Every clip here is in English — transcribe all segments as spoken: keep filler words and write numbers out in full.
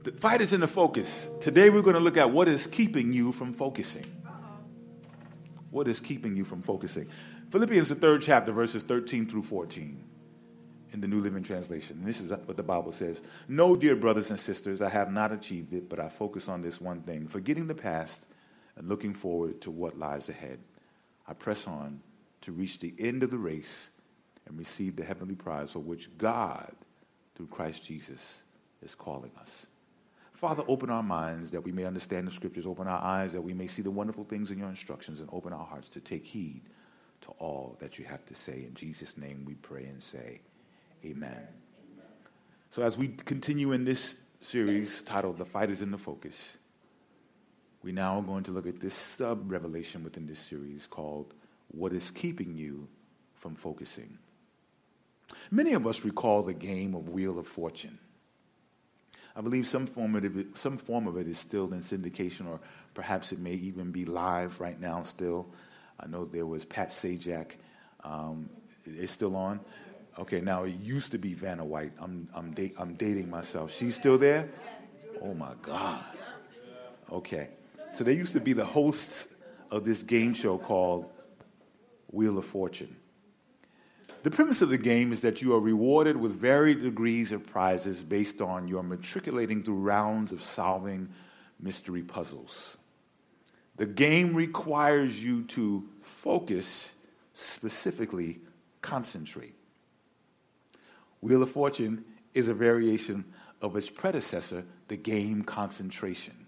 The fight is in the focus. Today we're going to look at what is keeping you from focusing. What is keeping you from focusing? Philippians, the third chapter, verses thirteen through fourteen in the New Living Translation. And this is what the Bible says. No, dear brothers and sisters, I have not achieved it, but I focus on this one thing, forgetting the past and looking forward to what lies ahead. I press on to reach the end of the race and receive the heavenly prize for which God, through Christ Jesus, is calling us. Father, open our minds that we may understand the scriptures, open our eyes that we may see the wonderful things in your instructions, and open our hearts to take heed to all that you have to say. In Jesus' name we pray and say, amen. Amen. So as we continue in this series titled The Fight is in the Focus, we now are going to look at this sub-revelation within this series called What is Keeping You from Focusing. Many of us recall the game of Wheel of Fortune. I believe some form of it, some form of it is still in syndication, or perhaps it may even be live right now still. I know there was Pat Sajak. Um, it's still on? Okay, now it used to be Vanna White. I'm I'm, da- I'm dating myself. She's still there? Oh, my God. Okay. So they used to be the hosts of this game show called Wheel of Fortune. The premise of the game is that you are rewarded with varied degrees of prizes based on your matriculating through rounds of solving mystery puzzles. The game requires you to focus, specifically concentrate. Wheel of Fortune is a variation of its predecessor, the game Concentration.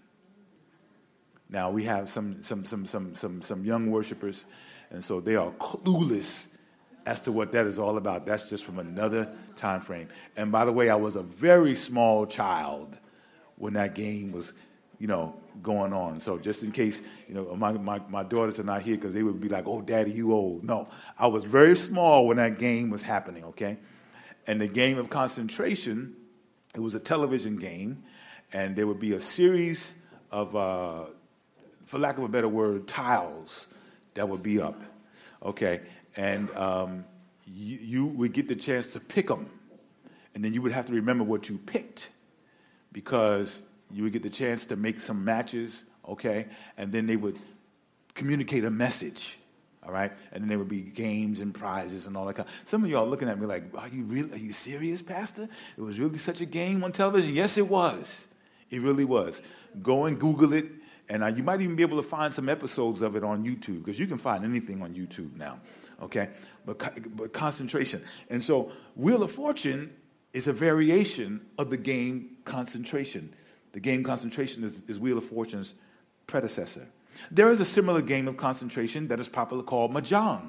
Now we have some some some some some some young worshipers, and so they are clueless as to what that is all about. That's just from another time frame. And by the way, I was a very small child when that game was, you know, going on. So just in case, you know, my my, my daughters are not here because they would be like, oh, Daddy, you old. No, I was very small when that game was happening, okay? And the game of Concentration, it was a television game, and there would be a series of, uh, for lack of a better word, tiles that would be up, okay? And um, you, you would get the chance to pick them. And then you would have to remember what you picked, because you would get the chance to make some matches, okay? And then they would communicate a message, all right? And then there would be games and prizes and all that kind. Some of y'all are looking at me like, are you really, are you serious, Pastor? It was really such a game on television? Yes, it was. It really was. Go and Google it. And uh, you might even be able to find some episodes of it on YouTube, because you can find anything on YouTube now. Okay, but, but concentration. And so Wheel of Fortune is a variation of the game Concentration. The game Concentration is, is Wheel of Fortune's predecessor. There is a similar game of concentration that is popularly called Mahjong.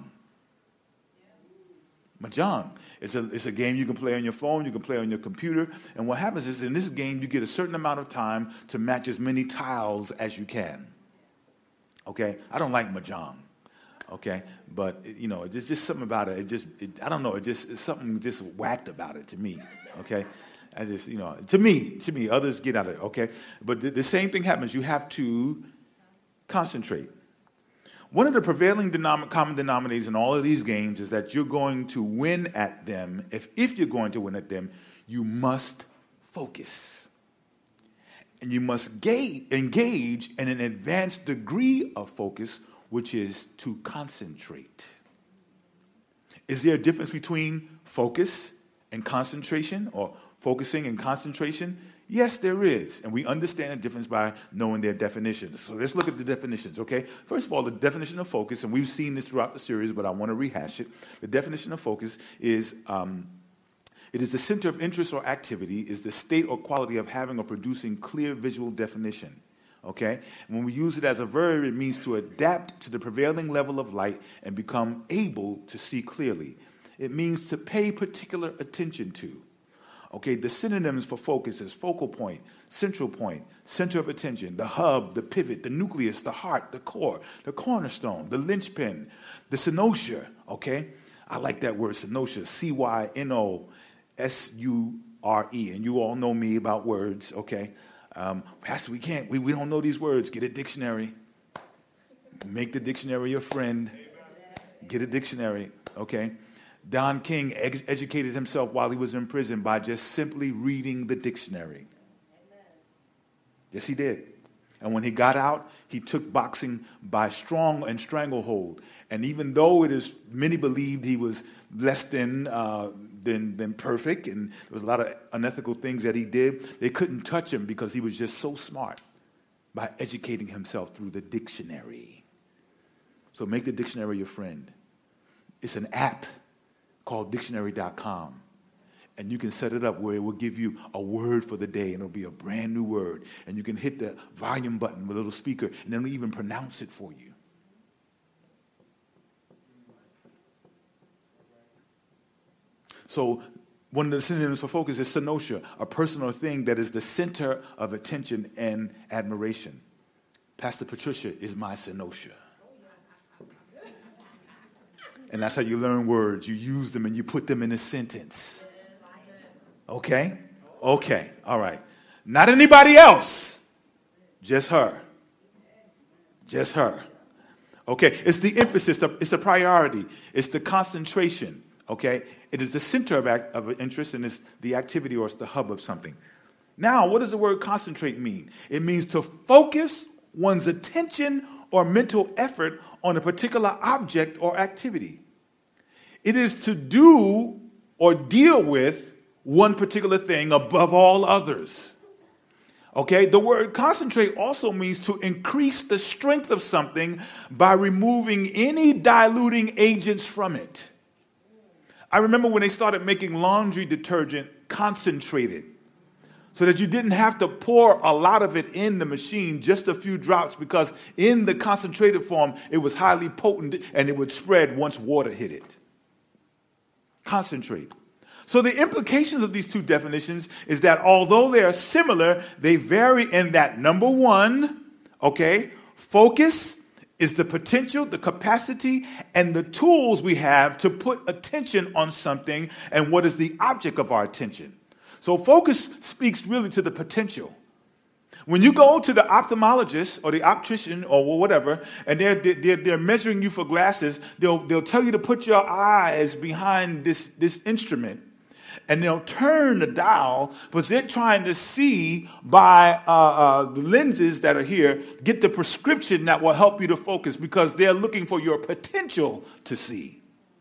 Mahjong. It's a, it's a game you can play on your phone, you can play on your computer. And what happens is in this game, you get a certain amount of time to match as many tiles as you can. Okay, I don't like Mahjong. Okay, but you know, it's just something about it. It just, it, I don't know. It just, it's something just whacked about it to me. Okay, I just, you know, to me, to me, others get out of it. Okay, but the, the same thing happens. You have to concentrate. One of the prevailing denom- common denominators in all of these games is that you're going to win at them. If if you're going to win at them, you must focus, and you must ga- engage in an advanced degree of focus, which is to concentrate. Is there a difference between focus and concentration, or focusing and concentration? Yes, there is, and we understand the difference by knowing their definitions. So let's look at the definitions, okay? First of all, the definition of focus, and we've seen this throughout the series, but I want to rehash it. The definition of focus is um, it is the center of interest or activity, is the state or quality of having or producing clear visual definition. Okay? When we use it as a verb, it means to adapt to the prevailing level of light and become able to see clearly. It means to pay particular attention to. Okay, the synonyms for focus is focal point, central point, center of attention, the hub, the pivot, the nucleus, the heart, the core, the cornerstone, the linchpin, the cynosure. Okay? I like that word, cynosure, C Y N O S U R E. And you all know me about words, okay? Um, Pastor, we can't, we, we don't know these words. Get a dictionary. Make the dictionary your friend. Get a dictionary, okay? Don King ed- educated himself while he was in prison by just simply reading the dictionary. Yes, he did. And when he got out, he took boxing by strong and stranglehold. And even though it is many believed he was less than, uh, than, than perfect, and there was a lot of unethical things that he did, they couldn't touch him because he was just so smart by educating himself through the dictionary. So make the dictionary your friend. It's an app called dictionary dot com. And you can set it up where it will give you a word for the day, and it'll be a brand new word. And you can hit the volume button with a little speaker, and then it'll even pronounce it for you. So one of the synonyms for focus is Senosia, a person or thing that is the center of attention and admiration. Pastor Patricia is my Senosia. And that's how you learn words. You use them and you put them in a sentence. Okay? Okay. All right. Not anybody else. Just her. Just her. Okay. It's the emphasis. It's the priority. It's the concentration. Okay? It is the center of, act, of interest, and it's the activity, or it's the hub of something. Now, what does the word concentrate mean? It means to focus one's attention or mental effort on a particular object or activity. It is to do or deal with one particular thing above all others. Okay, the word concentrate also means to increase the strength of something by removing any diluting agents from it. I remember when they started making laundry detergent concentrated, so that you didn't have to pour a lot of it in the machine, just a few drops, because in the concentrated form, it was highly potent and it would spread once water hit it. Concentrate. So the implications of these two definitions is that although they are similar, they vary in that, number one, okay, focus is the potential, the capacity, and the tools we have to put attention on something and what is the object of our attention. So focus speaks really to the potential. When you go to the ophthalmologist or the optician or whatever, and they're, they're, they're measuring you for glasses, they'll, they'll tell you to put your eyes behind this, this instrument, and they'll turn the dial, but they're trying to see by uh, uh, the lenses that are here, get the prescription that will help you to focus, because they're looking for your potential to see.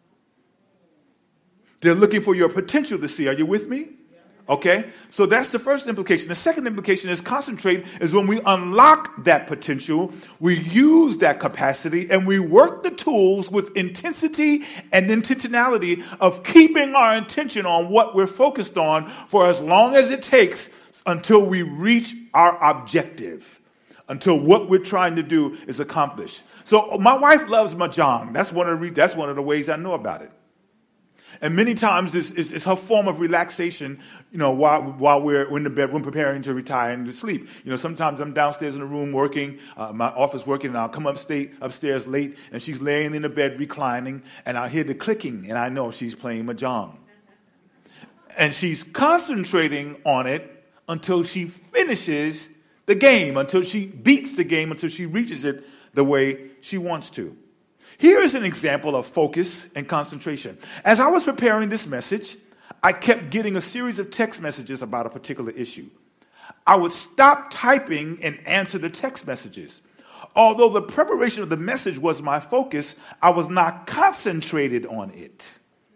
They're looking for your potential to see. Are you with me? Okay, so that's the first implication. The second implication is concentrate is when we unlock that potential, we use that capacity, and we work the tools with intensity and intentionality of keeping our attention on what we're focused on for as long as it takes until we reach our objective, until what we're trying to do is accomplished. So my wife loves mahjong. That's one of the, that's one of the ways I know about it. And many times it's, it's, it's her form of relaxation, you know, while while we're in the bedroom preparing to retire and to sleep. You know, sometimes I'm downstairs in the room working, uh, my office working, and I'll come upstate, upstairs late, and she's laying in the bed reclining, and I'll hear the clicking, and I know she's playing mahjong. And she's concentrating on it until she finishes the game, until she beats the game, until she reaches it the way she wants to. Here is an example of focus and concentration. As I was preparing this message, I kept getting a series of text messages about a particular issue. I would stop typing and answer the text messages. Although the preparation of the message was my focus, I was not concentrated on it.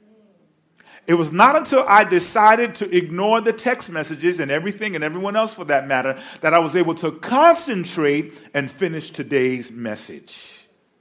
It was not until I decided to ignore the text messages and everything and everyone else for that matter that I was able to concentrate and finish today's message.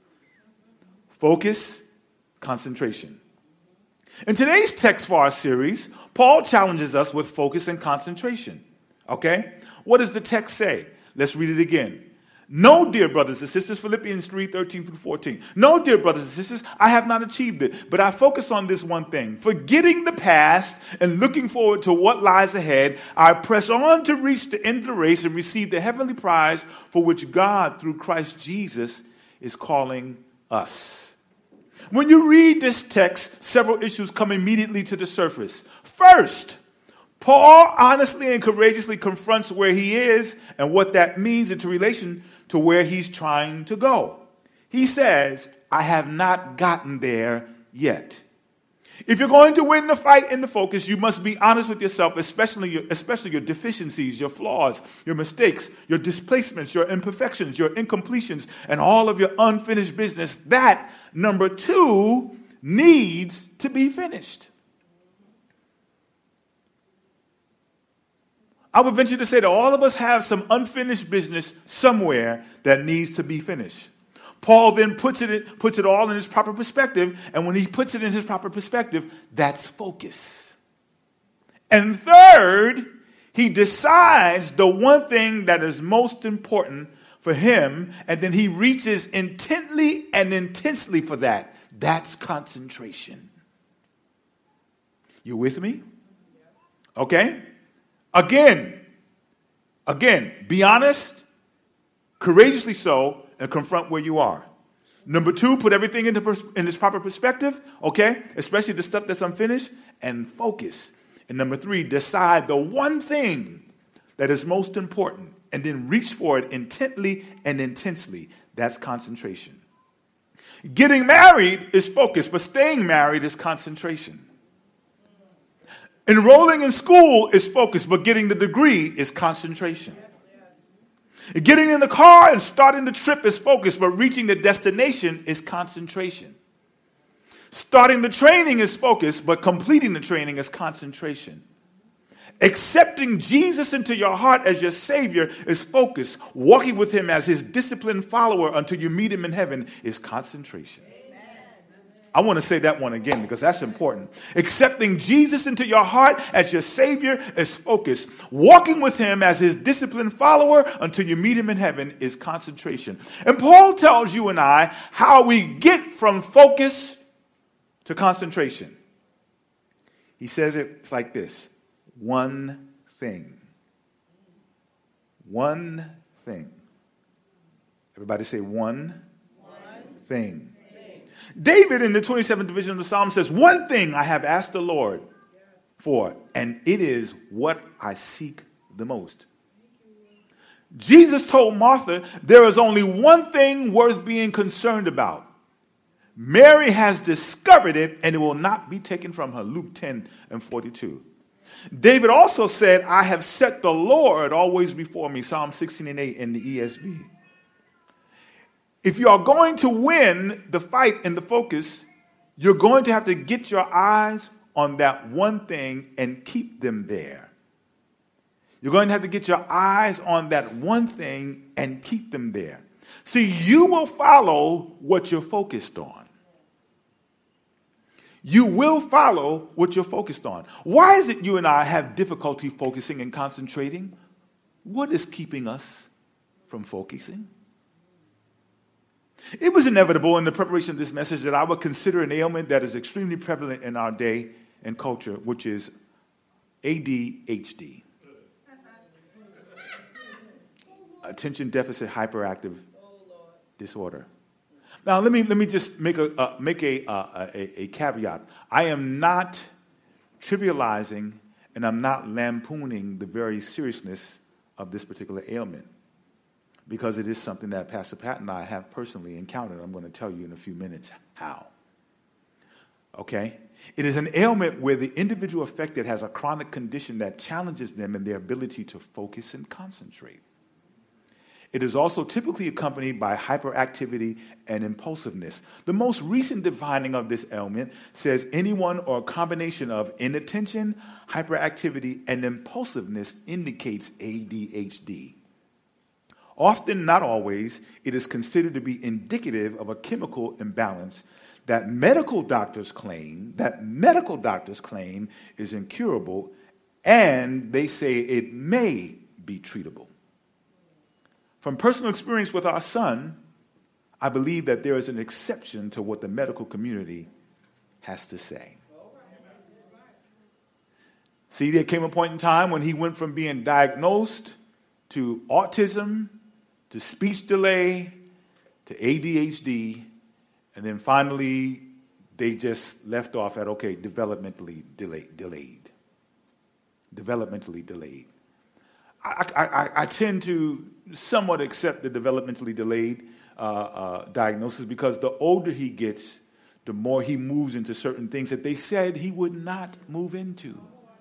Focus, concentration. In today's text for our series, Paul challenges us with focus and concentration. Okay? What does the text say? Let's read it again. No, dear brothers and sisters, Philippians three, thirteen through fourteen. No, dear brothers and sisters, I have not achieved it, but I focus on this one thing. Forgetting the past and looking forward to what lies ahead, I press on to reach the end of the race and receive the heavenly prize for which God, through Christ Jesus, is calling us. When you read this text, several issues come immediately to the surface. First, Paul honestly and courageously confronts where he is and what that means into relation to where he's trying to go. He says, I have not gotten there yet. If you're going to win the fight in the focus, you must be honest with yourself, especially your, especially your deficiencies, your flaws, your mistakes, your displacements, your imperfections, your incompletions, and all of your unfinished business. That, number two, needs to be finished. I would venture to say that all of us have some unfinished business somewhere that needs to be finished. Paul then puts it, puts it all in his proper perspective, and when he puts it in his proper perspective, that's focus. And third, he decides the one thing that is most important for him, and then he reaches intently and intensely for that. That's concentration. You with me? Okay? Again, again, be honest, courageously so, and confront where you are. Number two, put everything into pers- in its proper perspective, okay? Especially the stuff that's unfinished, and focus. And number three, decide the one thing that is most important, and then reach for it intently and intensely. That's concentration. Getting married is focus, but staying married is concentration. Enrolling in school is focus, but getting the degree is concentration. Getting in the car and starting the trip is focus, but reaching the destination is concentration. Starting the training is focus, but completing the training is concentration. Accepting Jesus into your heart as your Savior is focus. Walking with him as his disciplined follower until you meet him in heaven is concentration. I want to say that one again because that's important. Accepting Jesus into your heart as your Savior is focus. Walking with him as his disciplined follower until you meet him in heaven is concentration. And Paul tells you and I how we get from focus to concentration. He says it's like this. One thing. One thing. Everybody say one, one thing. David in the twenty-seventh division of the Psalm says, one thing I have asked the Lord for, and it is what I seek the most. Jesus told Martha, there is only one thing worth being concerned about. Mary has discovered it, and it will not be taken from her. Luke ten and forty-two. David also said, I have set the Lord always before me. Psalm sixteen and eight in the E S V. If you are going to win the fight and the focus, you're going to have to get your eyes on that one thing and keep them there. You're going to have to get your eyes on that one thing and keep them there. See, you will follow what you're focused on. You will follow what you're focused on. Why is it you and I have difficulty focusing and concentrating? What is keeping us from focusing? It was inevitable in the preparation of this message that I would consider an ailment that is extremely prevalent in our day and culture, which is A D H D. Attention Deficit Hyperactive Disorder. Now, let me let me just make a uh, make a, uh, a a caveat. I am not trivializing and I'm not lampooning the very seriousness of this particular ailment, because it is something that Pastor Pat and I have personally encountered. I'm going to tell you in a few minutes how. Okay? It is an ailment where the individual affected has a chronic condition that challenges them in their ability to focus and concentrate. It is also typically accompanied by hyperactivity and impulsiveness. The most recent defining of this ailment says anyone or a combination of inattention, hyperactivity, and impulsiveness indicates A D H D. Often, not always, it is considered to be indicative of a chemical imbalance that medical doctors claim, that medical doctors claim is incurable, and they say it may be treatable. From personal experience with our son, I believe that there is an exception to what the medical community has to say. See, there came a point in time when he went from being diagnosed to autism, to speech delay, to A D H D, and then finally they just left off at, okay, developmentally delayed. delayed. Developmentally delayed. I, I, I tend to somewhat accept the developmentally delayed uh, uh, diagnosis because the older he gets, the more he moves into certain things that they said he would not move into.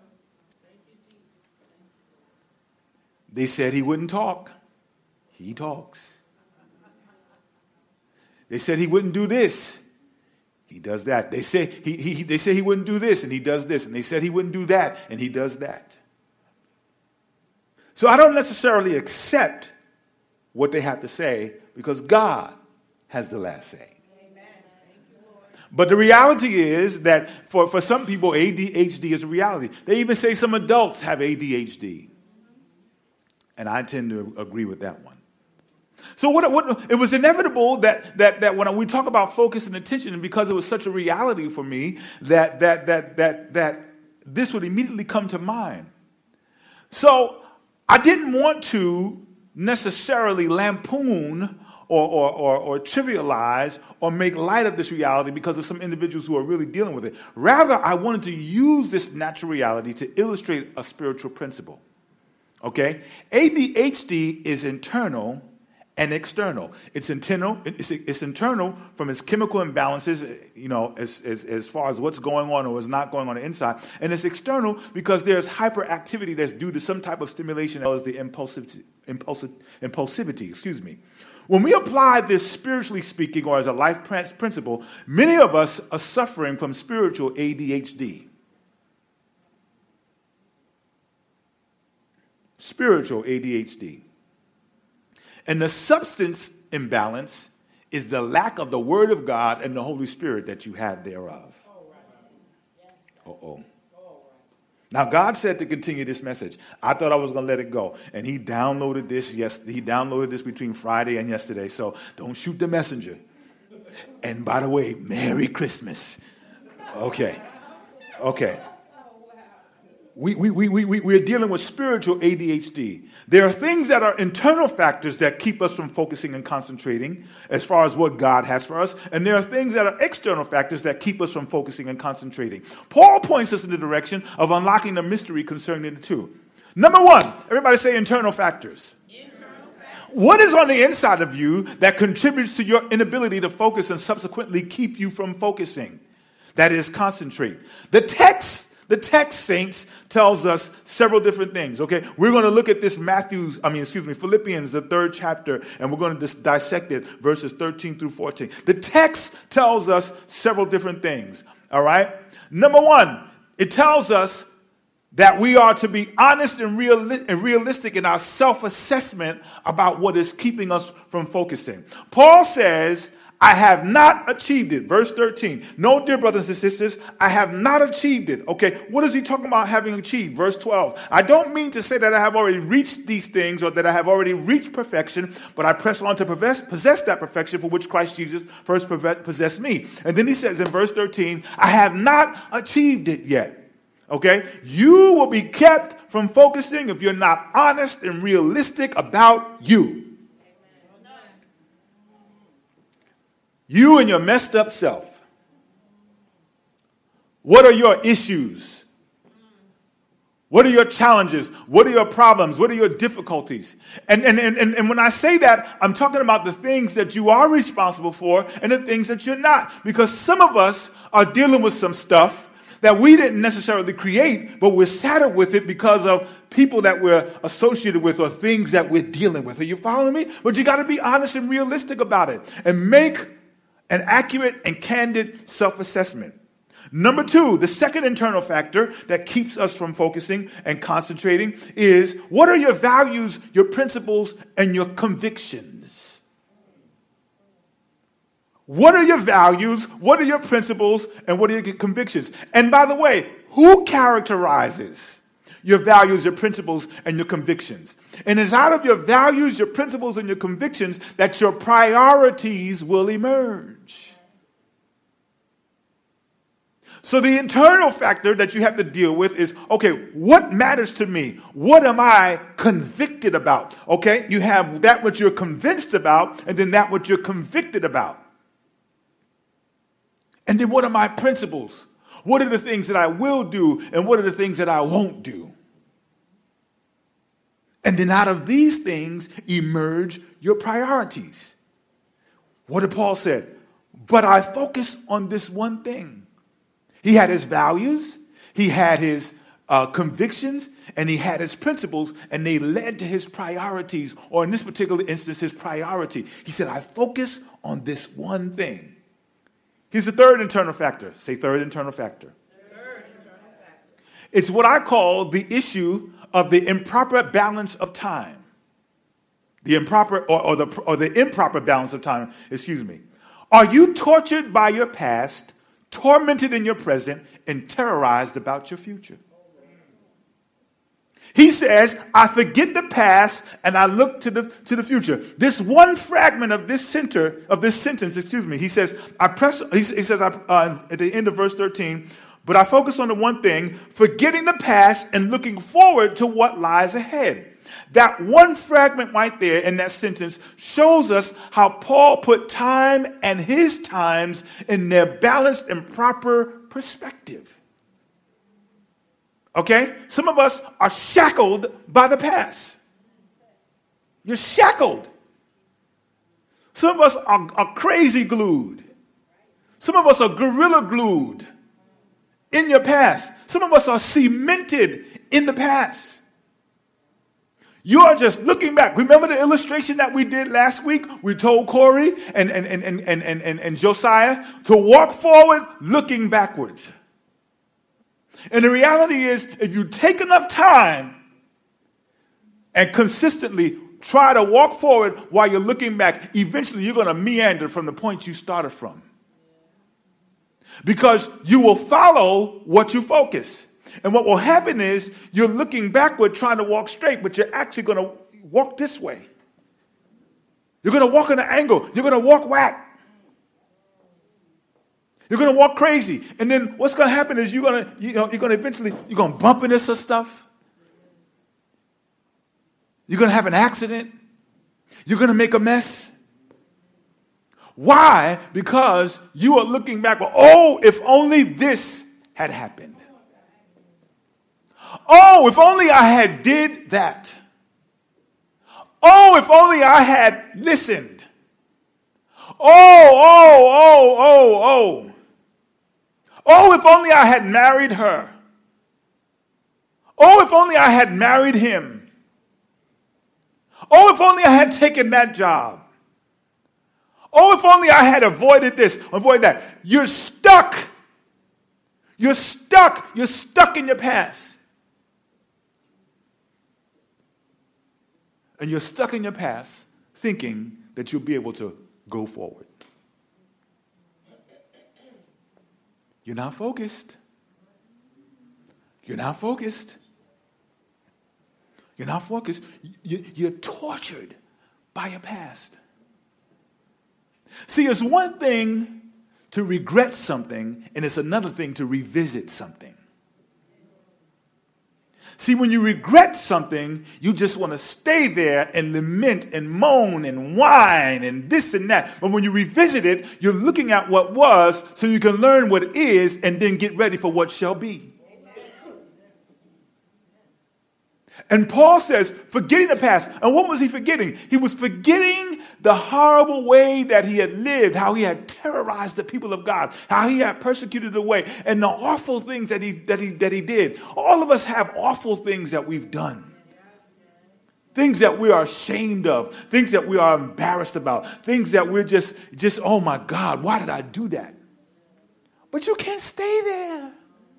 They said he wouldn't talk. He talks. They said he wouldn't do this. He does that. They say he, he they said he wouldn't do this, and he does this. And they said he wouldn't do that, and he does that. So I don't necessarily accept what they have to say because God has the last say. But the reality is that for, for some people, A D H D is a reality. They even say some adults have A D H D. And I tend to agree with that one. So what, what, it was inevitable that, that, that when we talk about focus and attention, and because it was such a reality for me, that, that, that, that, that this would immediately come to mind. So I didn't want to necessarily lampoon Or, or, or, or trivialize or make light of this reality because of some individuals who are really dealing with it. Rather, I wanted to use this natural reality to illustrate a spiritual principle. Okay? A D H D is internal and external. It's internal, it's, it's internal from its chemical imbalances, you know, as, as, as far as what's going on or what's not going on the inside. And it's external because there's hyperactivity that's due to some type of stimulation, as the impulsive, impulsive, impulsivity, excuse me. When we apply this spiritually speaking or as a life principle, many of us are suffering from spiritual A D H D. Spiritual A D H D. And the substance imbalance is the lack of the Word of God and the Holy Spirit that you have thereof. Uh-oh. Now, God said to continue this message. I thought I was going to let it go. And he downloaded this. Yes, he downloaded this between Friday and yesterday. So don't shoot the messenger. And by the way, Merry Christmas. Okay. Okay. We, we, we, we, we're dealing with spiritual A D H D. There are things that are internal factors that keep us from focusing and concentrating as far as what God has for us. And there are things that are external factors that keep us from focusing and concentrating. Paul points us in the direction of unlocking the mystery concerning the two. Number one, everybody say internal factors. Internal factors. What is on the inside of you that contributes to your inability to focus and subsequently keep you from focusing? That is, concentrate. The text The text, saints, tells us several different things, okay? We're going to look at this Matthew's, I mean, excuse me, Philippians, the third chapter, and we're going to dis- dissect it, verses thirteen through fourteen. The text tells us several different things, all right? Number one, it tells us that we are to be honest and, real- and realistic in our self-assessment about what is keeping us from focusing. Paul says, I have not achieved it. Verse thirteen. No, dear brothers and sisters, I have not achieved it. Okay, what is he talking about having achieved? Verse twelve. I don't mean to say that I have already reached these things or that I have already reached perfection, but I press on to possess, possess that perfection for which Christ Jesus first possessed me. And then he says in verse thirteen, I have not achieved it yet. Okay, you will be kept from focusing if you're not honest and realistic about you. You and your messed up self. What are your issues? What are your challenges? What are your problems? What are your difficulties? And, and, and, and when I say that, I'm talking about the things that you are responsible for and the things that you're not. Because some of us are dealing with some stuff that we didn't necessarily create, but we're saddled with it because of people that we're associated with or things that we're dealing with. Are you following me? But you got to be honest and realistic about it and make an accurate and candid self-assessment. Number two, the second internal factor that keeps us from focusing and concentrating is, what are your values, your principles, and your convictions? What are your values, what are your principles, and what are your convictions? And by the way, who characterizes your values, your principles, and your convictions? And it's out of your values, your principles, and your convictions that your priorities will emerge. So the internal factor that you have to deal with is, okay, what matters to me? What am I convicted about? Okay, you have that which you're convinced about, and then that which you're convicted about. And then what are my principles? What are the things that I will do, and what are the things that I won't do? And then out of these things emerge your priorities. What did Paul say? but I focus on this one thing. He had his values, he had his uh, convictions, and he had his principles, and they led to his priorities, or in this particular instance, his priority. He said, I focus on this one thing. Here's the third internal factor. Say third internal factor. Third internal factor. It's what I call the issue of the improper balance of time. The improper or, or the or the improper balance of time, excuse me. Are you tortured by your past, tormented in your present, and terrorized about your future? He says, I forget the past and I look to the to the future. This one fragment of this center of this sentence, excuse me, he says, I press. He, he says I, uh, at the end of verse thirteen, but I focus on the one thing, forgetting the past and looking forward to what lies ahead. That one fragment right there in that sentence shows us how Paul put time and his times in their balanced and proper perspective. Okay? Some of us are shackled by the past. You're shackled. Some of us are, are crazy glued. Some of us are gorilla glued in your past. Some of us are cemented in the past. You are just looking back. Remember the illustration that we did last week? We told Corey and, and, and, and, and, and, and Josiah to walk forward looking backwards. And the reality is, if you take enough time and consistently try to walk forward while you're looking back, eventually you're going to meander from the point you started from. Because you will follow what you focus. And what will happen is you're looking backward trying to walk straight, but you're actually going to walk this way. You're going to walk in an angle. You're going to walk whack. You're going to walk crazy. And then what's going to happen is you're going to, you know, you're going to eventually, you're going to bump into some stuff. You're going to have an accident. You're going to make a mess. Why? Because you are looking back. Well, oh, if only this had happened. Oh, if only I had did that. Oh, if only I had listened. Oh, oh, oh, oh, oh. Oh, if only I had married her. Oh, if only I had married him. Oh, if only I had taken that job. Oh, if only I had avoided this, avoid that. You're stuck. You're stuck. You're stuck in your past. And you're stuck in your past thinking that you'll be able to go forward. You're not focused. You're not focused. You're not focused. You're tortured by your past. See, it's one thing to regret something, and it's another thing to revisit something. See, when you regret something, you just want to stay there and lament and moan and whine and this and that. But when you revisit it, you're looking at what was so you can learn what is and then get ready for what shall be. And Paul says, forgetting the past. And what was he forgetting? He was forgetting the horrible way that he had lived, how he had terrorized the people of God, how he had persecuted the way, and the awful things that he that he that he did. All of us have awful things that we've done. Things that we are ashamed of, things that we are embarrassed about, things that we're just, just, oh my God, why did I do that? But you can't stay there.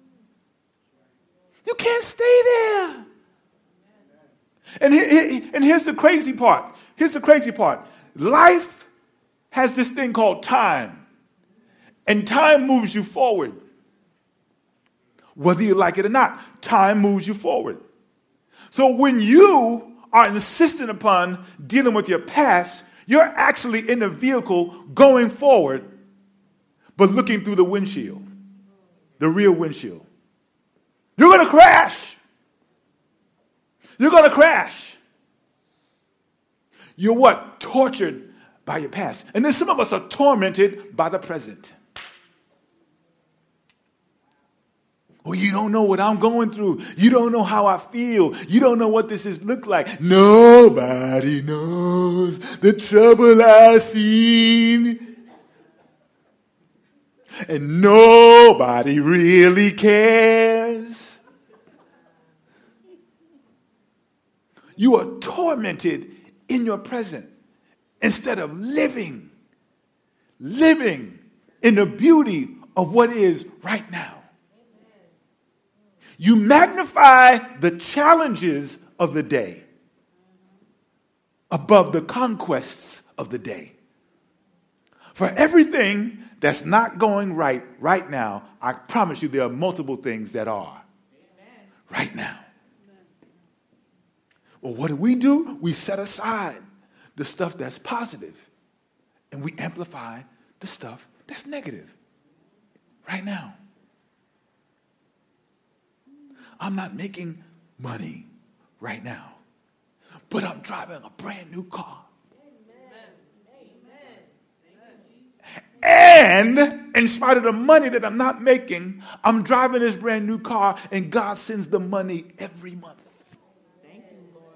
You can't stay there. And, he, and here's the crazy part. Here's the crazy part. Life has this thing called time. And time moves you forward. Whether you like it or not, time moves you forward. So when you are insistent upon dealing with your past, you're actually in the vehicle going forward, but looking through the windshield, the rear windshield. You're going to crash. You're going to crash. You're what? Tortured by your past. And then some of us are tormented by the present. Well, you don't know what I'm going through. You don't know how I feel. You don't know what this is look like. Nobody knows the trouble I've seen. and nobody really cares. You are tormented in your present instead of living, living in the beauty of what is right now. You magnify the challenges of the day above the conquests of the day. For everything that's not going right right now, I promise you there are multiple things that are right now. Well, what do we do? We set aside the stuff that's positive and we amplify the stuff that's negative right now. I'm not making money right now, but I'm driving a brand new car. And in spite of the money that I'm not making, I'm driving this brand new car and God sends the money every month. Thank you, Lord.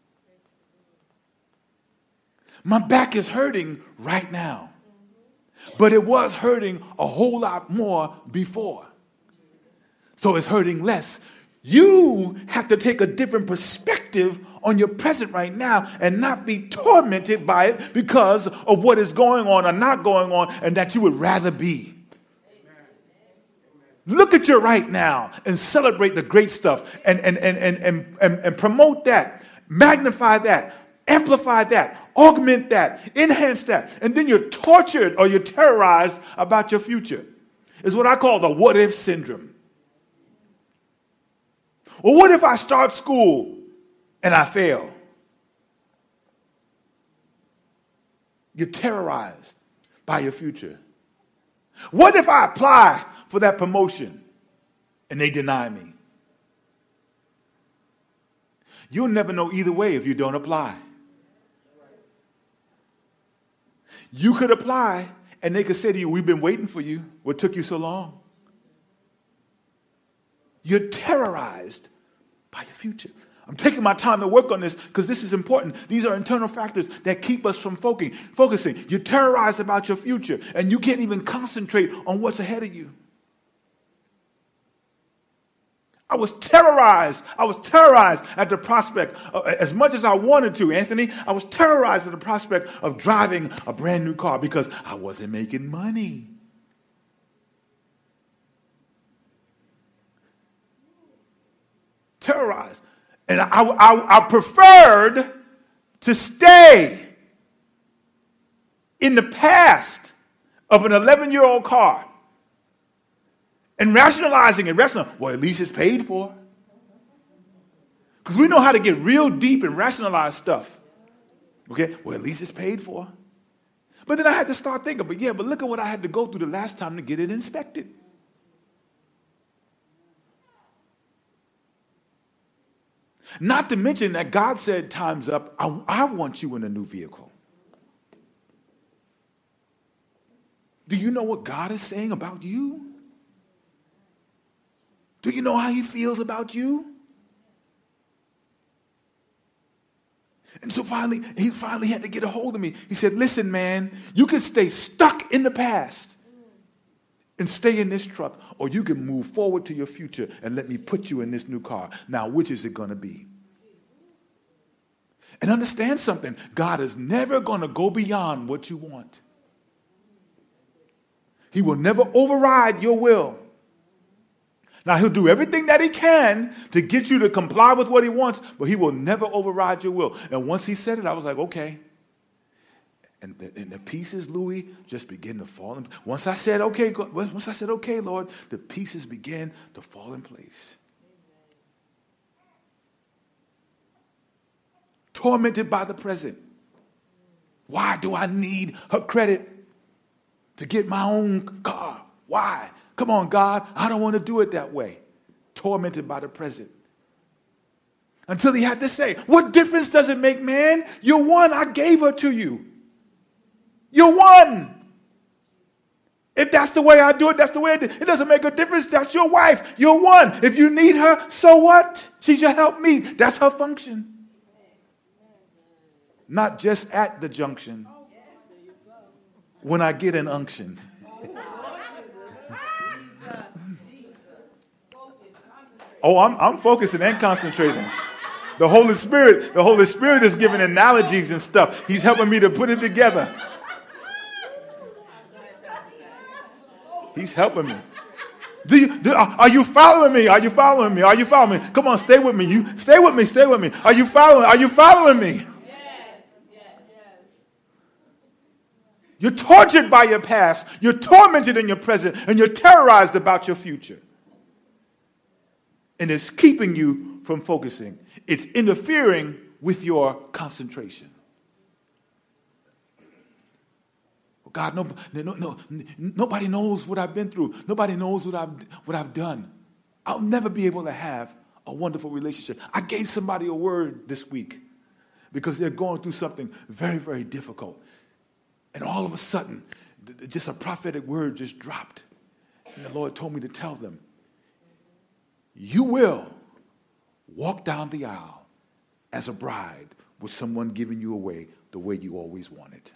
My back is hurting right now, but it was hurting a whole lot more before. So it's hurting less. You have to take a different perspective on your present right now and not be tormented by it because of what is going on or not going on and that you would rather be. Amen. Look at your right now and celebrate the great stuff and, and, and, and, and, and, and promote that, magnify that, amplify that, augment that, enhance that. And then you're tortured or you're terrorized about your future. It's what I call the what if syndrome. Well, what if I start school and I fail? You're terrorized by your future. What if I apply for that promotion and they deny me? You'll never know either way if you don't apply. You could apply and they could say to you, we've been waiting for you. What took you so long? You're terrorized by your future. I'm taking my time to work on this because this is important. These are internal factors that keep us from focusing. Focusing. You're terrorized about your future and you can't even concentrate on what's ahead of you. I was terrorized. I was terrorized at the prospect, of, as much as I wanted to, Anthony, I was terrorized at the prospect of driving a brand new car because I wasn't making money. Terrorized. And I, I, I preferred to stay in the past of an eleven-year-old car and rationalizing it. Rational, well, at least it's paid for. Because we know how to get real deep and rationalize stuff. Okay, well, at least it's paid for. But then I had to start thinking, but yeah, but look at what I had to go through the last time to get it inspected. Not to mention that God said, time's up. I, I want you in a new vehicle. Do you know what God is saying about you? Do you know how he feels about you? And so finally, he finally had to get a hold of me. He said, listen, man, you can stay stuck in the past and stay in this truck, or you can move forward to your future and let me put you in this new car. Now, which is it going to be? And understand something. God is never going to go beyond what you want. He will never override your will. Now, he'll do everything that he can to get you to comply with what he wants, but he will never override your will. And once he said it, I was like, okay. And the, and the pieces, Louis, just begin to fall in. Once I said, okay, once I said, okay, Lord, the pieces began to fall in place. Tormented by the present. Why do I need her credit to get my own car? Why? Come on, God, I don't want to do it that way. Tormented by the present. Until he had to say, what difference does it make, man? You're one. I gave her to you. You're one. If that's the way I do it, that's the way I do it. It doesn't make a difference. That's your wife. You're one. If you need her, so what? She should help me. That's her function. Not just at the junction. When I get an unction. Oh, I'm, I'm focusing and concentrating. The Holy Spirit, the Holy Spirit is giving analogies and stuff. He's helping me to put it together. He's helping me. Do you, do, are you following me? Are you following me? Are you following me? Come on, stay with me. You stay with me. Stay with me. Are you following? Are you following me? Yes. Yes. Yes. You're tortured by your past. You're tormented in your present, and you're terrorized about your future. And it's keeping you from focusing. It's interfering with your concentration. God, no, no, no, nobody knows what I've been through. Nobody knows what I've what I've done. I'll never be able to have a wonderful relationship. I gave somebody a word this week because they're going through something very, very difficult. And all of a sudden, just a prophetic word just dropped. And the Lord told me to tell them, you will walk down the aisle as a bride with someone giving you away the way you always wanted.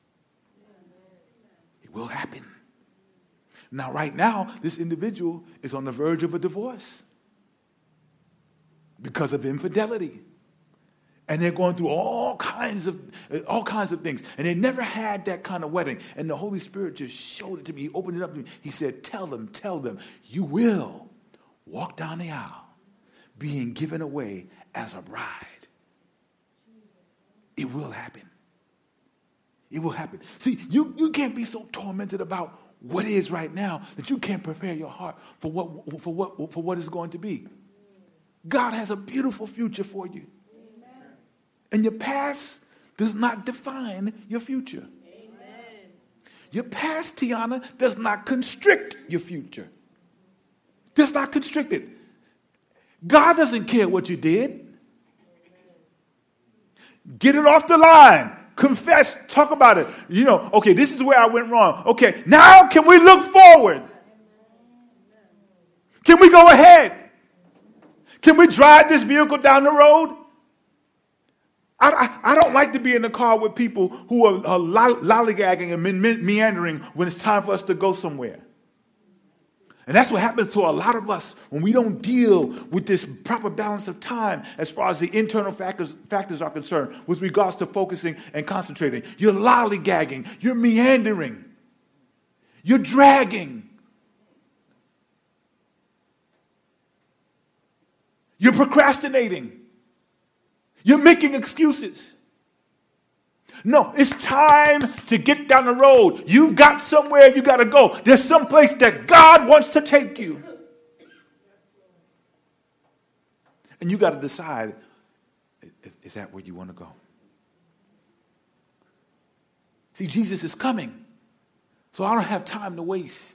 It will happen. Now, right now, this individual is on the verge of a divorce because of infidelity. And they're going through all kinds of all kinds of things. And they never had that kind of wedding. And the Holy Spirit just showed it to me. He opened it up to me. He said, tell them, tell them, you will walk down the aisle being given away as a bride. It will happen. It will happen. See, you, you can't be so tormented about what is right now that you can't prepare your heart for what for what for what is going to be. God has a beautiful future for you. Amen. And your past does not define your future. Amen. Your past, Tiana, does not constrict your future. Does not constrict it. God doesn't care what you did. Get it off the line. Confess, talk about it. You know, okay, this is where I went wrong. Okay, now can we look forward? Can we go ahead? Can we drive this vehicle down the road? I, I, I don't like to be in the car with people who are, are lollygagging and me- meandering when it's time for us to go somewhere. And that's what happens to a lot of us when we don't deal with this proper balance of time as far as the internal factors, factors are concerned with regards to focusing and concentrating. You're lollygagging. You're meandering. You're dragging. You're procrastinating. You're making excuses. No, it's time to get down the road. You've got somewhere you got to go. There's some place that God wants to take you. And you got to decide, is that where you want to go? See, Jesus is coming, so I don't have time to waste.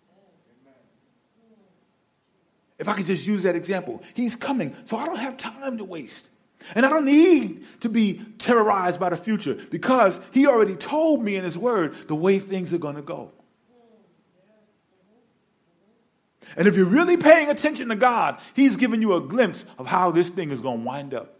If I could just use that example, he's coming, so I don't have time to waste. And I don't need to be terrorized by the future because he already told me in his word the way things are going to go. And if you're really paying attention to God, he's giving you a glimpse of how this thing is going to wind up.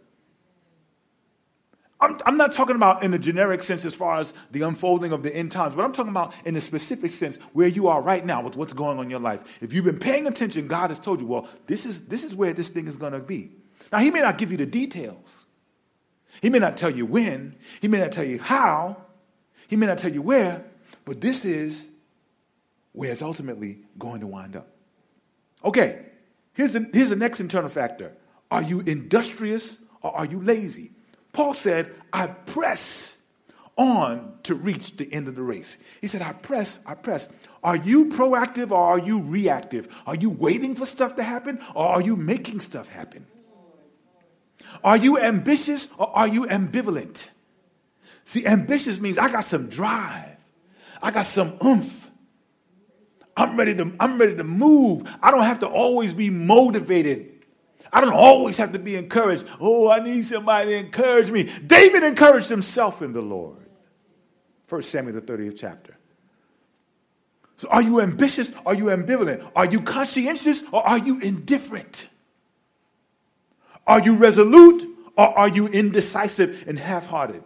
I'm, I'm not talking about in the generic sense as far as the unfolding of the end times, but I'm talking about in the specific sense where you are right now with what's going on in your life. If you've been paying attention, God has told you, well, this is, this is where this thing is going to be. Now, he may not give you the details. He may not tell you when. He may not tell you how. He may not tell you where. But this is where it's ultimately going to wind up. Okay, here's the, here's the next internal factor. Are you industrious or are you lazy? Paul said, I press on to reach the end of the race. He said, I press, I press. Are you proactive or are you reactive? Are you waiting for stuff to happen or are you making stuff happen? Are you ambitious or are you ambivalent? See, ambitious means I got some drive. I got some oomph. I'm ready to, I'm ready to move. I don't have to always be motivated. I don't always have to be encouraged. Oh, I need somebody to encourage me. David encouraged himself in the Lord. First Samuel, the thirtieth chapter. So are you ambitious? Are you ambivalent? Are you conscientious or are you indifferent? Are you resolute or are you indecisive and half-hearted?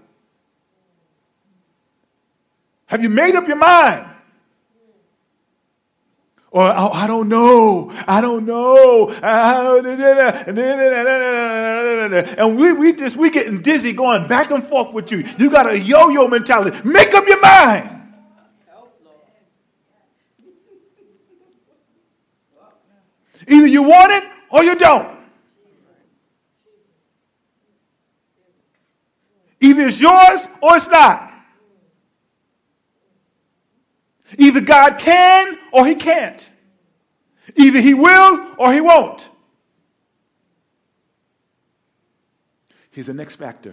Have you made up your mind? Or, oh, I don't know. I don't know. And we, we just, we getting dizzy going back and forth with you. You got a yo-yo mentality. Make up your mind. Either you want it or you don't. Either it's yours or it's not. Either God can or he can't. Either he will or he won't. Here's the next factor.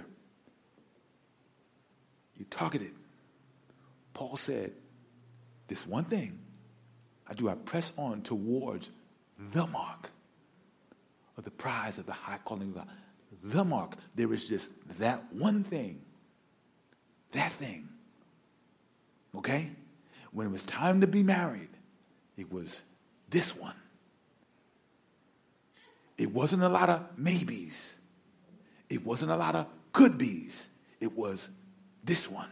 You targeted. Paul said, this one thing I do, I press on towards the mark of the prize of the high calling of God. The mark. There is just that one thing. That thing. Okay? When it was time to be married, it was this one. It wasn't a lot of maybes. It wasn't a lot of could be's. It was this one.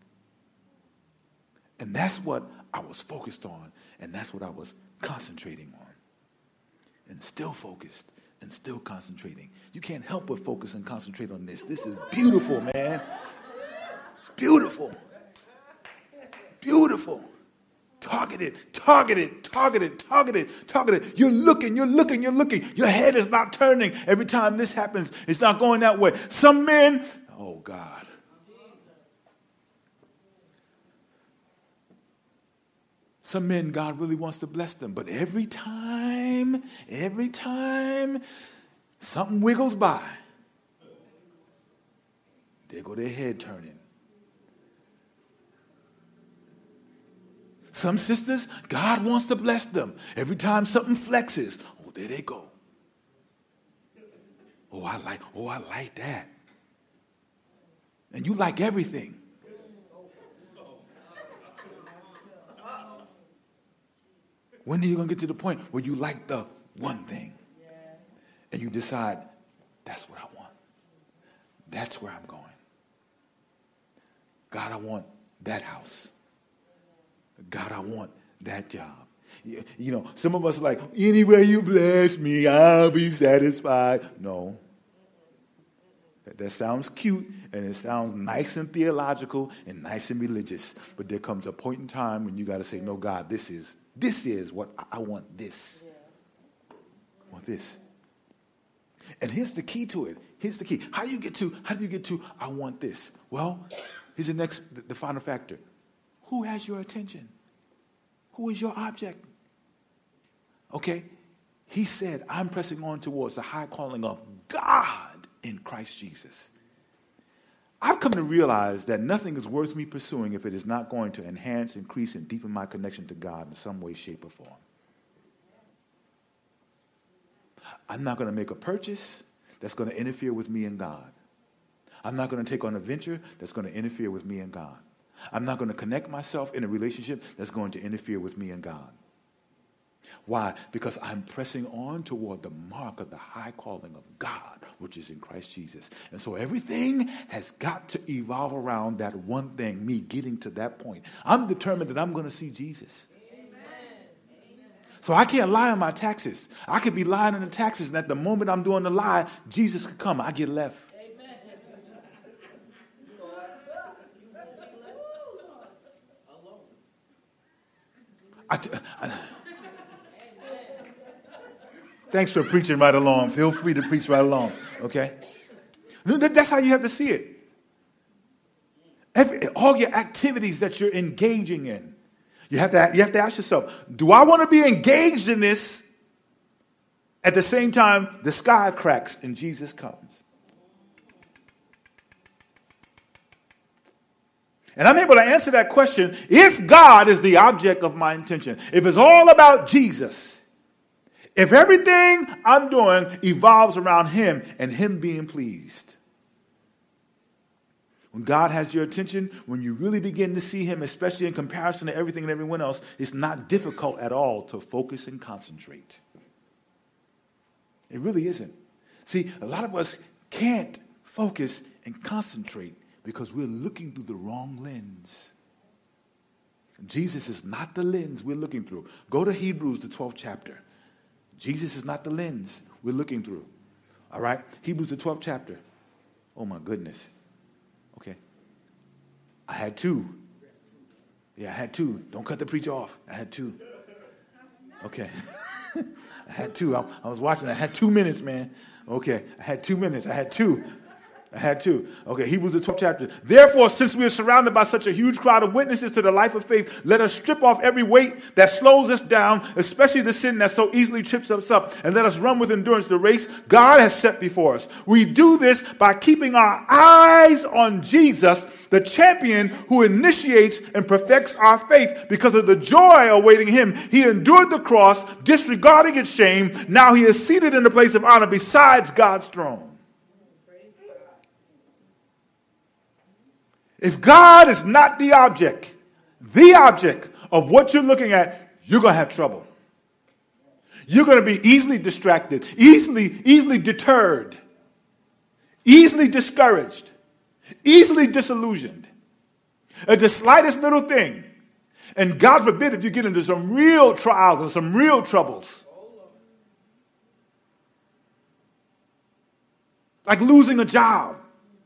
And that's what I was focused on. And that's what I was concentrating on. And still focused and still concentrating. You can't help but focus and concentrate on this. This is beautiful, man. It's beautiful. Beautiful. Targeted, targeted, targeted, targeted, targeted. You're looking, you're looking, you're looking. Your head is not turning every time this happens. It's not going that way. Some men, oh God. Some men, God really wants to bless them. But every time, every time something wiggles by, there go their head turning. Some sisters, God wants to bless them. Every time something flexes, oh, there they go. Oh, I like, oh, I like that. And you like everything. When are you going to get to the point where you like the one thing? And you decide, that's what I want. That's where I'm going. God, I want that house. God, I want that job. You, you know, some of us are like, anywhere you bless me, I'll be satisfied. No. That, that sounds cute, and it sounds nice and theological and nice and religious. But there comes a point in time when you got to say, no, God, this is This is what I, I want this. I want this. And here's the key to it. Here's the key. How do you get to, how do you get to, I want this? Well, here's the next, the, the final factor. Who has your attention? Who is your object? Okay. He said, I'm pressing on towards the high calling of God in Christ Jesus. I've come to realize that nothing is worth me pursuing if it is not going to enhance, increase, and deepen my connection to God in some way, shape, or form. I'm not going to make a purchase that's going to interfere with me and God. I'm not going to take on a venture that's going to interfere with me and God. I'm not going to connect myself in a relationship that's going to interfere with me and God. Why? Because I'm pressing on toward the mark of the high calling of God, which is in Christ Jesus. And so everything has got to evolve around that one thing, me getting to that point. I'm determined that I'm going to see Jesus. Amen. So I can't lie on my taxes. I could be lying on the taxes, and at the moment I'm doing the lie, Jesus could come. I get left. I, I, Thanks for preaching right along. Feel free to preach right along, okay? That's how you have to see it. Every, all your activities that you're engaging in, you have to you have to ask yourself, do I want to be engaged in this? At the same time, the sky cracks and Jesus comes. And I'm able to answer that question if God is the object of my intention. If it's all about Jesus. If everything I'm doing evolves around him and him being pleased. When God has your attention, when you really begin to see him, especially in comparison to everything and everyone else, it's not difficult at all to focus and concentrate. It really isn't. See, a lot of us can't focus and concentrate because we're looking through the wrong lens. Jesus is not the lens we're looking through. Go to Hebrews, the twelfth chapter. Jesus is not the lens we're looking through. All right? Hebrews, the twelfth chapter. Oh, my goodness. Okay. I had two. Yeah, I had two. Don't cut the preacher off. I had two. Okay. I had two. I, I was watching. I had two minutes, man. Okay. I had two minutes. I had two. I had two. Okay, Hebrews the twelfth chapter. Therefore, since we are surrounded by such a huge crowd of witnesses to the life of faith, let us strip off every weight that slows us down, especially the sin that so easily trips us up, and let us run with endurance the race God has set before us. We do this by keeping our eyes on Jesus, the champion who initiates and perfects our faith. Because of the joy awaiting him, he endured the cross, disregarding its shame. Now he is seated in the place of honor besides God's throne. If God is not the object, the object of what you're looking at, you're going to have trouble. You're going to be easily distracted, easily, easily deterred, easily discouraged, easily disillusioned. At the slightest little thing, and God forbid if you get into some real trials and some real troubles, like losing a job,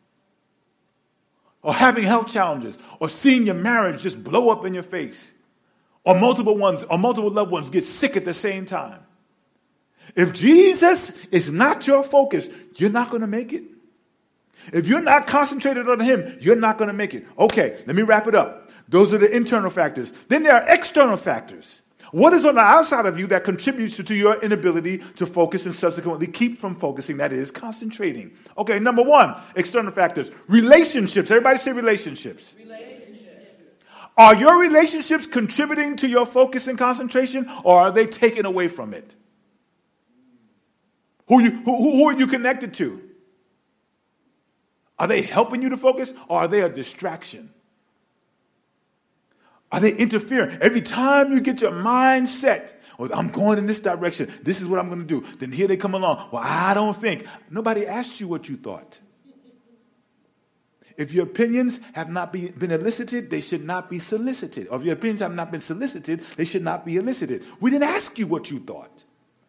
or having health challenges, or seeing your marriage just blow up in your face, or multiple ones, or multiple loved ones get sick at the same time. If Jesus is not your focus, you're not going to make it. If you're not concentrated on him, you're not going to make it. Okay, let me wrap it up. Those are the internal factors. Then there are external factors. What is on the outside of you that contributes to your inability to focus and subsequently keep from focusing? That is concentrating. Okay, number one, external factors. Relationships. Everybody say relationships. Relationships. Are your relationships contributing to your focus and concentration, or are they taken away from it? Who, you, who, who are you connected to? Are they helping you to focus, or are they a distraction? Are they interfering? Every time you get your mind set, oh, I'm going in this direction, this is what I'm going to do, then here they come along. Well, I don't think. Nobody asked you what you thought. If your opinions have not be, been elicited, they should not be solicited. Or if your opinions have not been solicited, they should not be elicited. We didn't ask you what you thought.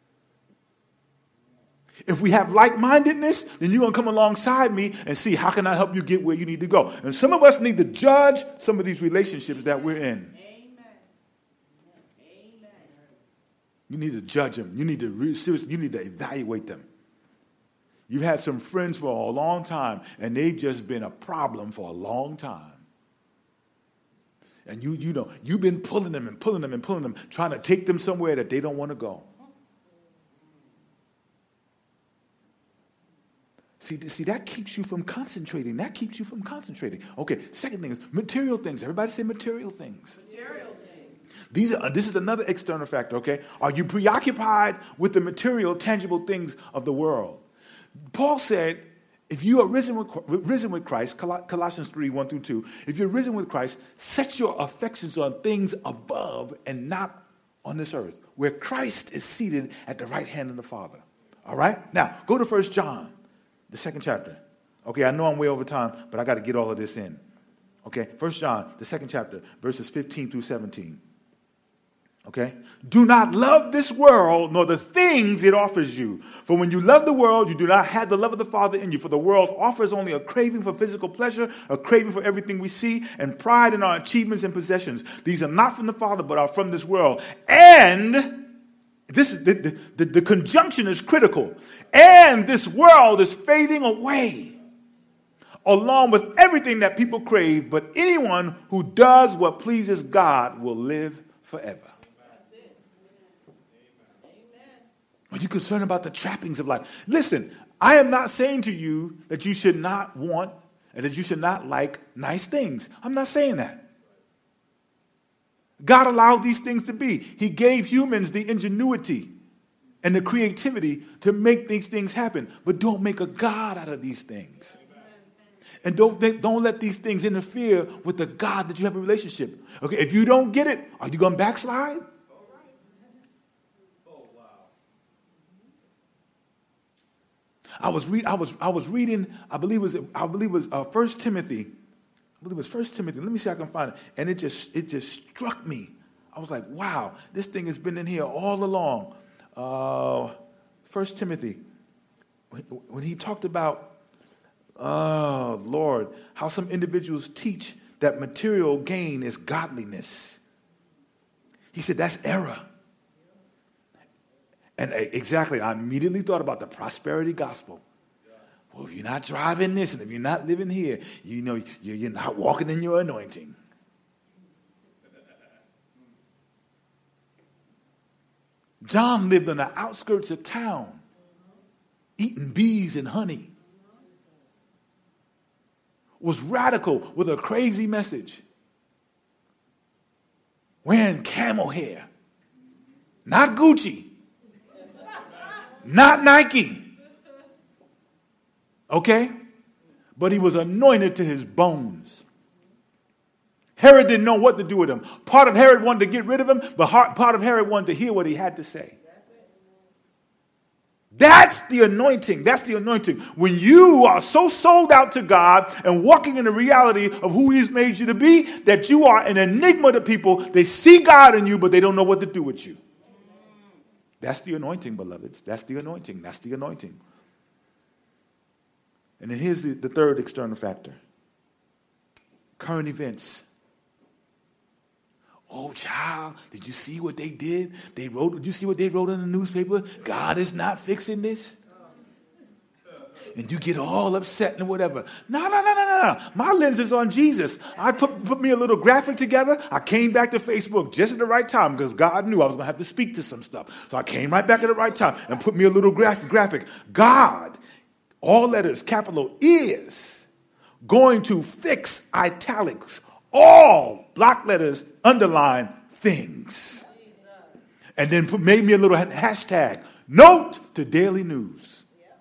If we have like-mindedness, then you're going to come alongside me and see how can I help you get where you need to go. And some of us need to judge some of these relationships that we're in. Amen. Amen. You need to judge them. You need to re- seriously, you need to evaluate them. You've had some friends for a long time, and they've just been a problem for a long time. And you, you know, you've been pulling them and pulling them and pulling them, trying to take them somewhere that they don't want to go. See, see, that keeps you from concentrating. That keeps you from concentrating. Okay, second thing is material things. Everybody say material things. Material things. These are, this is another external factor, okay? Are you preoccupied with the material, tangible things of the world? Paul said, if you are risen with, risen with Christ, Colossians three, one through two, if you're risen with Christ, set your affections on things above and not on this earth, where Christ is seated at the right hand of the Father. All right? Now, go to First John. The second chapter. Okay, I know I'm way over time, but I got to get all of this in. Okay, First John, the second chapter, verses fifteen through seventeen. Okay? Do not love this world, nor the things it offers you. For when you love the world, you do not have the love of the Father in you. For the world offers only a craving for physical pleasure, a craving for everything we see, and pride in our achievements and possessions. These are not from the Father, but are from this world. And This is the, the, the, the conjunction is critical. And this world is fading away along with everything that people crave, but anyone who does what pleases God will live forever. Are you concerned about the trappings of life? Listen, I am not saying to you that you should not want and that you should not like nice things. I'm not saying that. God allowed these things to be. He gave humans the ingenuity and the creativity to make these things happen. But don't make a God out of these things. And don't, don't let these things interfere with the God that you have a relationship. Okay, if you don't get it, are you going to backslide? I was, re- I was, I was reading, I believe it was, I believe it was uh, First Timothy I believe it was First Timothy. Let me see if I can find it. And it just it just struck me. I was like, wow, this thing has been in here all along. Uh, First Timothy, when he talked about, oh, Lord, how some individuals teach that material gain is godliness. He said, that's error. And exactly, I immediately thought about the prosperity gospel. Well, if you're not driving this and if you're not living here, you know, you're not walking in your anointing. John lived on the outskirts of town, eating bees and honey. Was radical with a crazy message. Wearing camel hair. Not Gucci. Not Nike. Okay? But he was anointed to his bones. Herod didn't know what to do with him. Part of Herod wanted to get rid of him, but part of Herod wanted to hear what he had to say. That's the anointing. That's the anointing. When you are so sold out to God and walking in the reality of who he's made you to be, that you are an enigma to people. They see God in you, but they don't know what to do with you. That's the anointing, beloveds. That's the anointing. That's the anointing. And then here's the, the third external factor. Current events. Oh, child, did you see what they did? They wrote, did you see what they wrote in the newspaper? God is not fixing this. And you get all upset and whatever. No, no, no, no, no. My lens is on Jesus. I put, put me a little graphic together. I came back to Facebook just at the right time because God knew I was going to have to speak to some stuff. So I came right back at the right time and put me a little graphic. graphic. God, all letters, capital, is going to fix italics, all block letters, underline things. And then put, made me a little hashtag, note to daily news.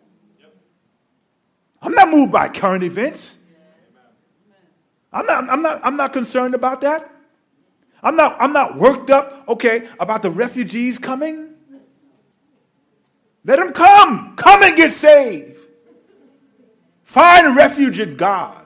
I'm not moved by current events. I'm not, I'm not, I'm not concerned about that. I'm not, I'm not worked up, okay, about the refugees coming. Let them come. Come and get saved. Find refuge in God.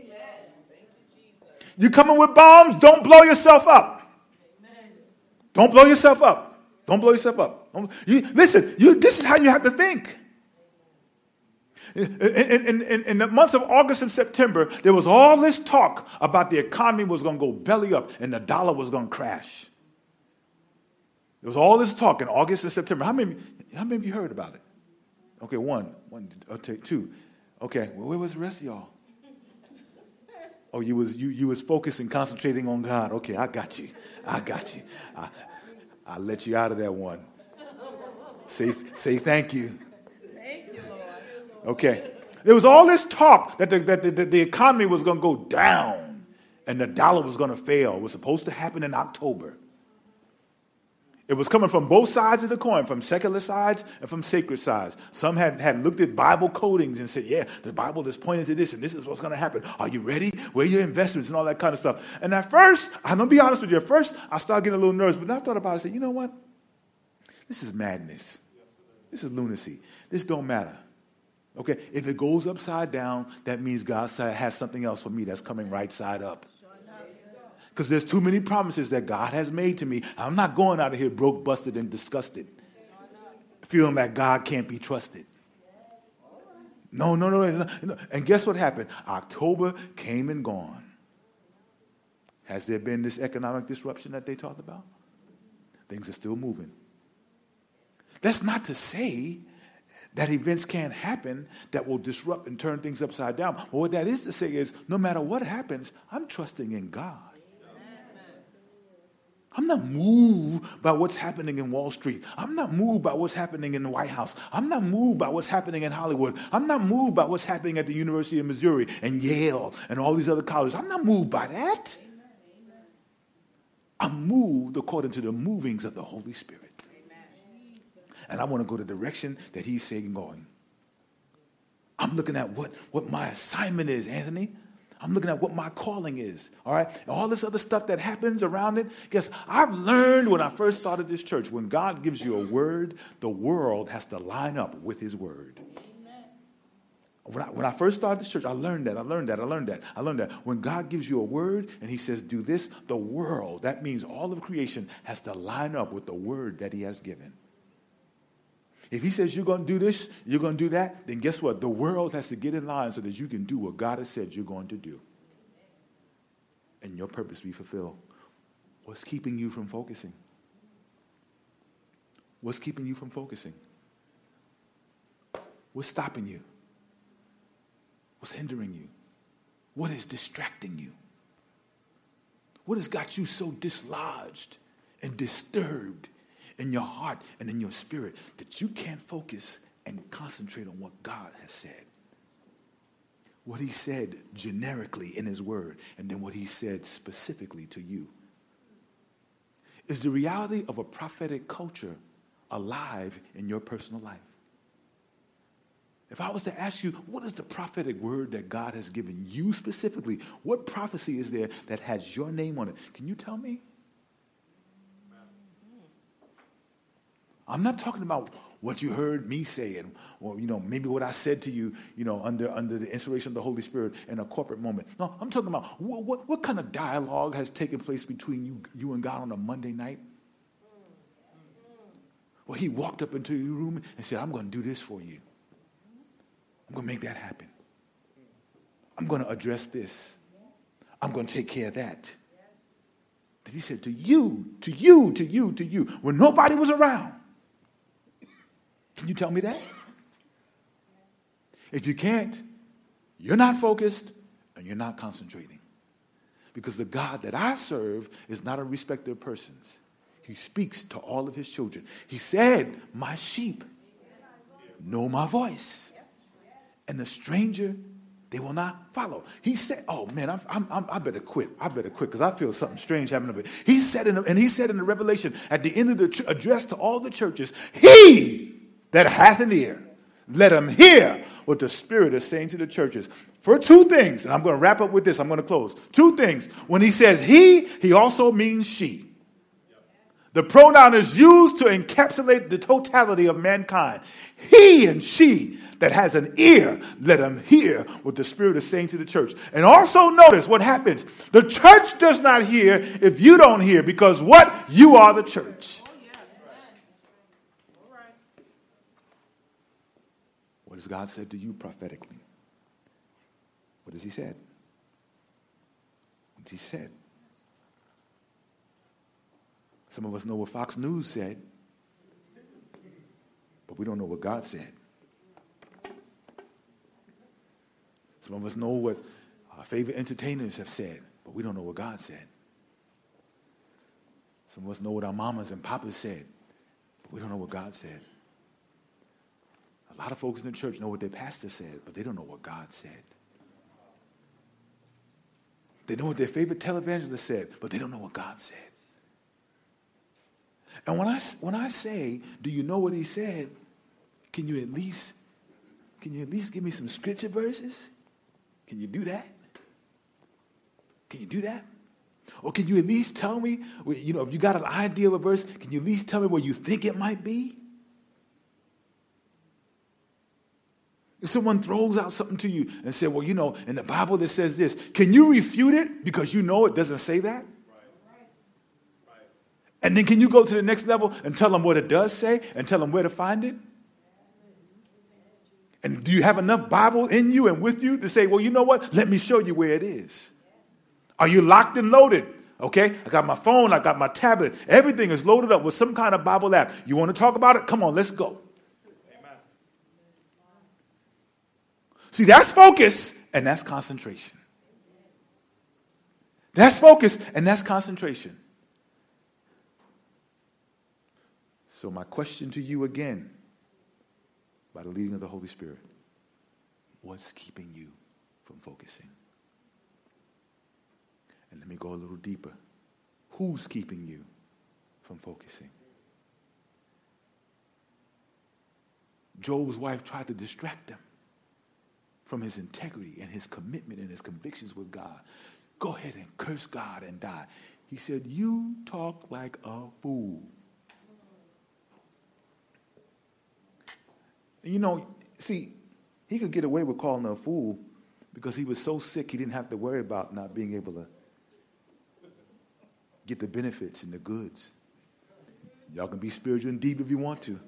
You coming with bombs? Don't blow yourself up. Don't blow yourself up. Don't blow yourself up. Don't, you, listen, you, this is how you have to think. In, in, in, in the months of August and September, there was all this talk about the economy was going to go belly up and the dollar was going to crash. There was all this talk in August and September. How many, how many of you heard about it? Okay, one, one, okay, two. Okay, well, where was the rest of y'all? Oh, you was you you was focused and concentrating on God. Okay, I got you. I got you. I I let you out of that one. Say say thank you. Thank you, Lord. Okay. There was all this talk that the, that the, the economy was going to go down and the dollar was going to fail. It was supposed to happen in October. It was coming from both sides of the coin, from secular sides and from sacred sides. Some had, had looked at Bible codings and said, yeah, the Bible is pointing to this and this is what's going to happen. Are you ready? Where are your investments and all that kind of stuff? And at first, I'm going to be honest with you, at first I started getting a little nervous, but then I thought about it and said, you know what? This is madness. This is lunacy. This don't matter. Okay, if it goes upside down, that means God has something else for me that's coming right side up. Because there's too many promises that God has made to me. I'm not going out of here broke, busted, and disgusted, feeling that God can't be trusted. No, no, no. It's not. And guess what happened? October came and gone. Has there been this economic disruption that they talked about? Things are still moving. That's not to say that events can't happen that will disrupt and turn things upside down. But what that is to say is, no matter what happens, I'm trusting in God. I'm not moved by what's happening in Wall Street. I'm not moved by what's happening in the White House. I'm not moved by what's happening in Hollywood. I'm not moved by what's happening at the University of Missouri and Yale and all these other colleges. I'm not moved by that. I'm moved according to the movings of the Holy Spirit. And I want to go the direction that he's saying going. I'm looking at what, what my assignment is, Anthony. I'm looking at what my calling is, all right? And all this other stuff that happens around it. Guess I've learned when I first started this church, when God gives you a word, the world has to line up with his word. Amen. When I, when I first started this church, I learned that, I learned that, I learned that, I learned that. When God gives you a word and he says, do this, the world, that means all of creation has to line up with the word that he has given. If he says you're going to do this, you're going to do that, then guess what? The world has to get in line so that you can do what God has said you're going to do. And your purpose be fulfilled. What's keeping you from focusing? What's keeping you from focusing? What's stopping you? What's hindering you? What is distracting you? What has got you so dislodged and disturbed in your heart and in your spirit that you can't focus and concentrate on what God has said? What he said generically in his word, and then what he said specifically to you. Is the reality of a prophetic culture alive in your personal life? If I was to ask you, what is the prophetic word that God has given you specifically? What prophecy is there that has your name on it? Can you tell me? I'm not talking about what you heard me say, and or you know maybe what I said to you, you know, under under the inspiration of the Holy Spirit in a corporate moment. No, I'm talking about what what, what kind of dialogue has taken place between you you and God on a Monday night. Well, he walked up into your room and said, "I'm going to do this for you. I'm going to make that happen. I'm going to address this. I'm going to take care of that." That he said to you, to you, to you, to you, when nobody was around. Can you tell me that? If you can't, you're not focused and you're not concentrating. Because the God that I serve is not a respecter of persons. He speaks to all of his children. He said, my sheep know my voice. And the stranger, they will not follow. He said, oh man, I'm, I'm, I'm, I better quit. I better quit because I feel something strange happening. But he said, in the, and he said in the Revelation, at the end of the ch- address to all the churches, he that hath an ear, let him hear what the Spirit is saying to the churches. For two things, and I'm going to wrap up with this, I'm going to close. Two things. When he says he, he also means she. The pronoun is used to encapsulate the totality of mankind. He and she that has an ear, let him hear what the Spirit is saying to the church. And also notice what happens. The church does not hear if you don't hear, because what? You are the church. What has God said to you prophetically? What has he said? What has he said? Some of us know what Fox News said, but we don't know what God said. Some of us know what our favorite entertainers have said, but we don't know what God said. Some of us know what our mamas and papas said, but we don't know what God said. A lot of folks in the church know what their pastor said, but they don't know what God said. They know what their favorite televangelist said, but they don't know what God said. And when I, when I say, do you know what he said? Can you at least, can you at least give me some scripture verses? Can you do that? Can you do that? Or can you at least tell me, you know, if you got an idea of a verse, can you at least tell me where you think it might be? If someone throws out something to you and says, well, you know, in the Bible that says this, can you refute it because you know it doesn't say that? And then can you go to the next level and tell them what it does say and tell them where to find it? And do you have enough Bible in you and with you to say, well, you know what? Let me show you where it is. Are you locked and loaded? Okay, I got my phone, I got my tablet. Everything is loaded up with some kind of Bible app. You want to talk about it? Come on, let's go. Amen. See, that's focus and that's concentration. That's focus and that's concentration. So my question to you again, by the leading of the Holy Spirit, what's keeping you from focusing? And let me go a little deeper. Who's keeping you from focusing? Job's wife tried to distract him from his integrity and his commitment and his convictions with God. Go ahead and curse God and die. He said, you talk like a fool. You know, see, He could get away with calling her a fool because he was so sick he didn't have to worry about not being able to get the benefits and the goods. Y'all can be spiritual and deep if you want to.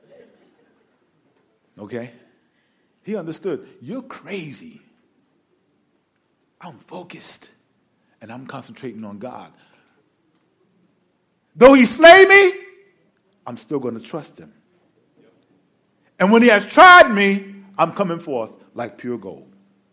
Okay? He understood, you're crazy. I'm focused, and I'm concentrating on God. Though he slay me, I'm still going to trust him. And when he has tried me, I'm coming forth like pure gold.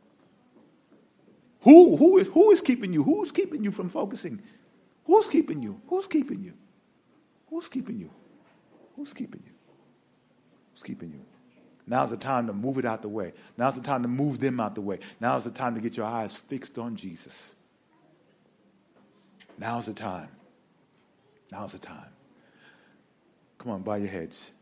Who, who, is, who is keeping you? Who's keeping you from focusing? Who's keeping you? Who's keeping you? Who's keeping you? Who's keeping you? Who's keeping you? Now's the time to move it out the way. Now's the time to move them out the way. Now's the time to get your eyes fixed on Jesus. Now's the time. Now's the time. Come on, bow your heads.